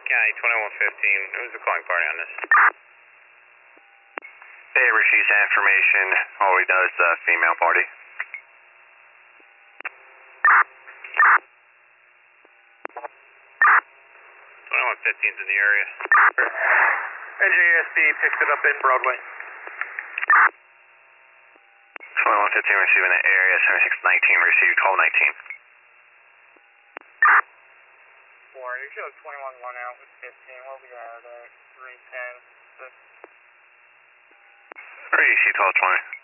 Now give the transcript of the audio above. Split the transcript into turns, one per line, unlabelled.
County 2115. Who's the calling party on this?
They received that information. All we know is the female party.
2115's in the area.
NJSB picks it up in Broadway.
2115 receiving the area. 7619 received 1219.
You show 21-1 out with 15. We'll be out at 310.
3 EC 1220.